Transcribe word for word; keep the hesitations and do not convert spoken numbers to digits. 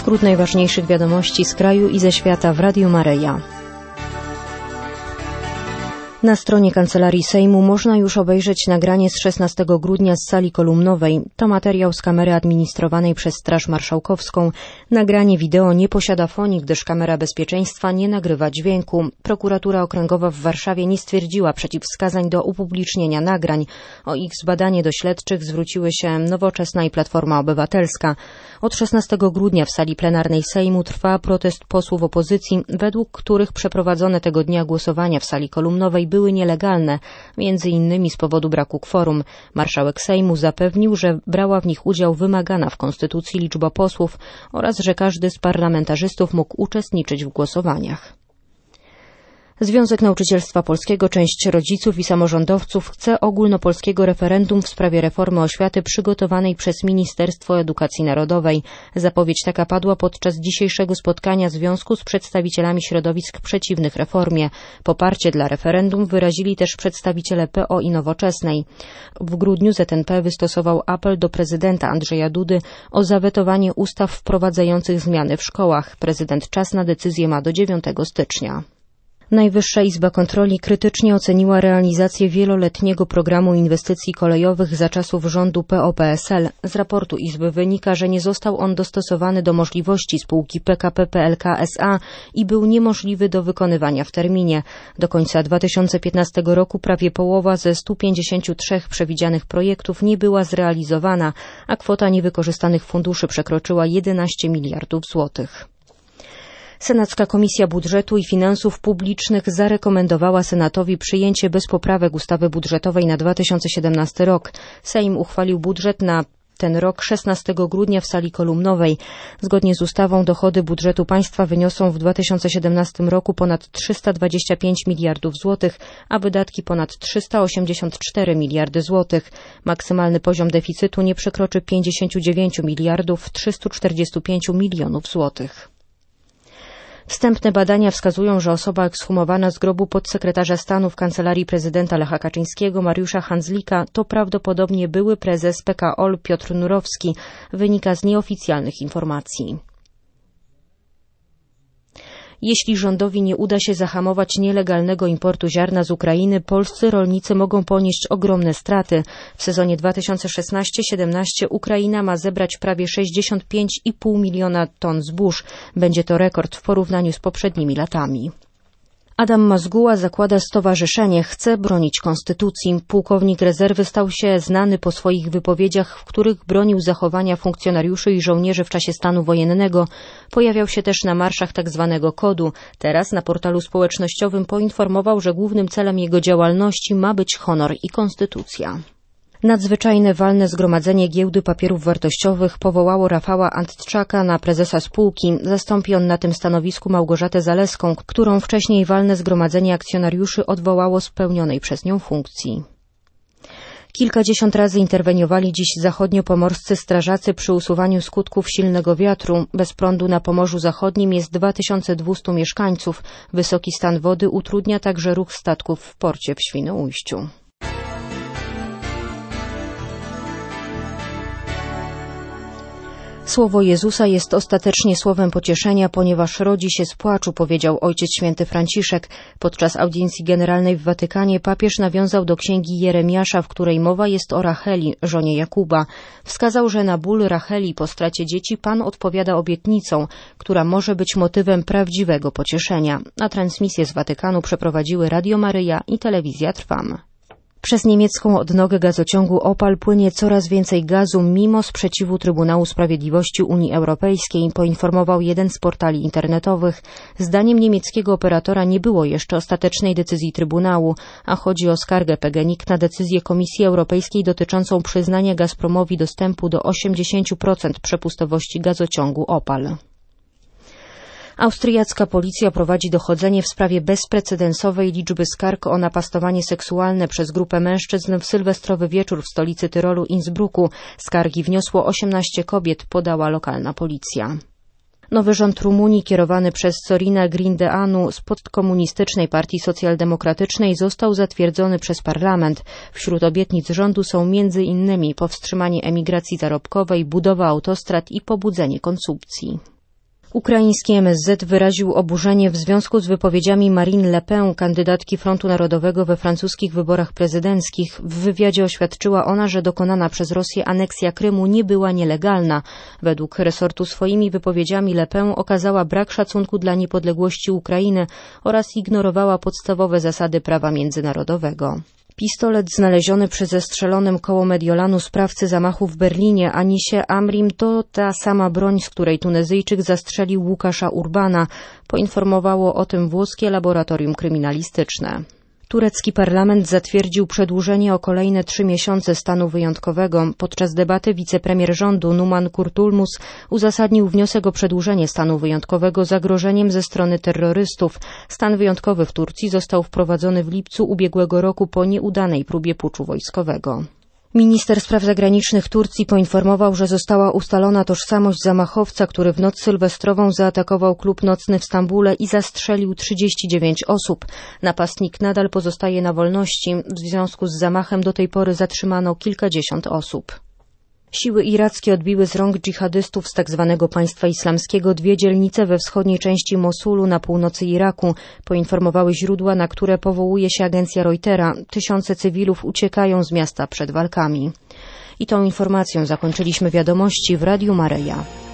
Skrót najważniejszych wiadomości z kraju i ze świata w Radiu Maryja. Na stronie Kancelarii Sejmu można już obejrzeć nagranie z szesnastego grudnia z sali kolumnowej. To materiał z kamery administrowanej przez Straż Marszałkowską. Nagranie wideo nie posiada fonii, gdyż kamera bezpieczeństwa nie nagrywa dźwięku. Prokuratura Okręgowa w Warszawie nie stwierdziła przeciwwskazań do upublicznienia nagrań. O ich zbadanie do śledczych zwróciły się Nowoczesna i Platforma Obywatelska. Od szesnastego grudnia w sali plenarnej Sejmu trwa protest posłów opozycji, według których przeprowadzone tego dnia głosowania w sali kolumnowej były nielegalne, między innymi z powodu braku kworum. Marszałek Sejmu zapewnił, że brała w nich udział wymagana w Konstytucji liczba posłów oraz że każdy z parlamentarzystów mógł uczestniczyć w głosowaniach. Związek Nauczycielstwa Polskiego, część rodziców i samorządowców chce ogólnopolskiego referendum w sprawie reformy oświaty przygotowanej przez Ministerstwo Edukacji Narodowej. Zapowiedź taka padła podczas dzisiejszego spotkania związku z przedstawicielami środowisk przeciwnych reformie. Poparcie dla referendum wyrazili też przedstawiciele P O i Nowoczesnej. W grudniu Z N P wystosował apel do prezydenta Andrzeja Dudy o zawetowanie ustaw wprowadzających zmiany w szkołach. Prezydent czas na decyzję ma do dziewiątego stycznia. Najwyższa Izba Kontroli krytycznie oceniła realizację wieloletniego programu inwestycji kolejowych za czasów rządu P O P S L. Z raportu Izby wynika, że nie został on dostosowany do możliwości spółki P K P P L K S A i był niemożliwy do wykonywania w terminie. Do końca dwa tysiące piętnastego roku prawie połowa ze stu pięćdziesięciu trzech przewidzianych projektów nie była zrealizowana, a kwota niewykorzystanych funduszy przekroczyła jedenaście miliardów złotych. Senacka Komisja Budżetu i Finansów Publicznych zarekomendowała Senatowi przyjęcie bez poprawek ustawy budżetowej na dwa tysiące siedemnasty rok. Sejm uchwalił budżet na ten rok szesnastego grudnia w sali kolumnowej. Zgodnie z ustawą dochody budżetu państwa wyniosą w dwa tysiące siedemnastym roku ponad trzysta dwadzieścia pięć miliardów złotych, a wydatki ponad trzysta osiemdziesiąt cztery miliardy złotych. Maksymalny poziom deficytu nie przekroczy pięćdziesiąt dziewięć miliardów trzysta czterdzieści pięć milionów złotych. Wstępne badania wskazują, że osoba ekshumowana z grobu podsekretarza stanu w Kancelarii Prezydenta Lecha Kaczyńskiego Mariusza Handzlika to prawdopodobnie były prezes P K O L Piotr Nurowski, wynika z nieoficjalnych informacji. Jeśli rządowi nie uda się zahamować nielegalnego importu ziarna z Ukrainy, polscy rolnicy mogą ponieść ogromne straty. W sezonie dwa tysiące szesnastym siedemnastym Ukraina ma zebrać prawie sześćdziesiąt pięć i pół miliona ton zbóż. Będzie to rekord w porównaniu z poprzednimi latami. Adam Mazguła zakłada stowarzyszenie, chce bronić konstytucji. Pułkownik rezerwy stał się znany po swoich wypowiedziach, w których bronił zachowania funkcjonariuszy i żołnierzy w czasie stanu wojennego. Pojawiał się też na marszach tzw. kodu. Teraz na portalu społecznościowym poinformował, że głównym celem jego działalności ma być honor i konstytucja. Nadzwyczajne walne zgromadzenie Giełdy Papierów Wartościowych powołało Rafała Antczaka na prezesa spółki. Zastąpi on na tym stanowisku Małgorzatę Zaleską, którą wcześniej walne zgromadzenie akcjonariuszy odwołało z pełnionej przez nią funkcji. Kilkadziesiąt razy interweniowali dziś zachodniopomorscy strażacy przy usuwaniu skutków silnego wiatru. Bez prądu na Pomorzu Zachodnim jest dwa tysiące dwieście mieszkańców. Wysoki stan wody utrudnia także ruch statków w porcie w Świnoujściu. Słowo Jezusa jest ostatecznie słowem pocieszenia, ponieważ rodzi się z płaczu, powiedział Ojciec Święty Franciszek. Podczas audiencji generalnej w Watykanie papież nawiązał do księgi Jeremiasza, w której mowa jest o Racheli, żonie Jakuba. Wskazał, że na ból Racheli po stracie dzieci Pan odpowiada obietnicą, która może być motywem prawdziwego pocieszenia. A transmisję z Watykanu przeprowadziły Radio Maryja i Telewizja Trwam. Przez niemiecką odnogę gazociągu Opal płynie coraz więcej gazu mimo sprzeciwu Trybunału Sprawiedliwości Unii Europejskiej, poinformował jeden z portali internetowych. Zdaniem niemieckiego operatora nie było jeszcze ostatecznej decyzji Trybunału, a chodzi o skargę P G N I K na decyzję Komisji Europejskiej dotyczącą przyznania Gazpromowi dostępu do osiemdziesiąt procent przepustowości gazociągu Opal. Austriacka policja prowadzi dochodzenie w sprawie bezprecedensowej liczby skarg o napastowanie seksualne przez grupę mężczyzn w sylwestrowy wieczór w stolicy Tyrolu Innsbrucku. Skargi wniosło osiemnaście kobiet, podała lokalna policja. Nowy rząd Rumunii kierowany przez Sorina Grindeanu z podkomunistycznej Partii Socjaldemokratycznej został zatwierdzony przez parlament. Wśród obietnic rządu są między innymi powstrzymanie emigracji zarobkowej, budowa autostrad i pobudzenie konsumpcji. Ukraiński M S Z wyraził oburzenie w związku z wypowiedziami Marine Le Pen, kandydatki Frontu Narodowego we francuskich wyborach prezydenckich. W wywiadzie oświadczyła ona, że dokonana przez Rosję aneksja Krymu nie była nielegalna. Według resortu swoimi wypowiedziami Le Pen okazała brak szacunku dla niepodległości Ukrainy oraz ignorowała podstawowe zasady prawa międzynarodowego. Pistolet znaleziony przy zestrzelonym koło Mediolanu sprawcy zamachu w Berlinie, Anisie Amrim, to ta sama broń, z której Tunezyjczyk zastrzelił Łukasza Urbana, poinformowało o tym włoskie laboratorium kryminalistyczne. Turecki parlament zatwierdził przedłużenie o kolejne trzy miesiące stanu wyjątkowego. Podczas debaty wicepremier rządu Numan Kurtulmus uzasadnił wniosek o przedłużenie stanu wyjątkowego zagrożeniem ze strony terrorystów. Stan wyjątkowy w Turcji został wprowadzony w lipcu ubiegłego roku po nieudanej próbie puczu wojskowego. Minister spraw zagranicznych Turcji poinformował, że została ustalona tożsamość zamachowca, który w noc sylwestrową zaatakował klub nocny w Stambule i zastrzelił trzydzieści dziewięć osób. Napastnik nadal pozostaje na wolności. W związku z zamachem do tej pory zatrzymano kilkadziesiąt osób. Siły irackie odbiły z rąk dżihadystów z tzw. Państwa Islamskiego dwie dzielnice we wschodniej części Mosulu na północy Iraku, poinformowały źródła, na które powołuje się agencja Reutera. Tysiące cywilów uciekają z miasta przed walkami. I tą informacją zakończyliśmy wiadomości w Radiu Maryja.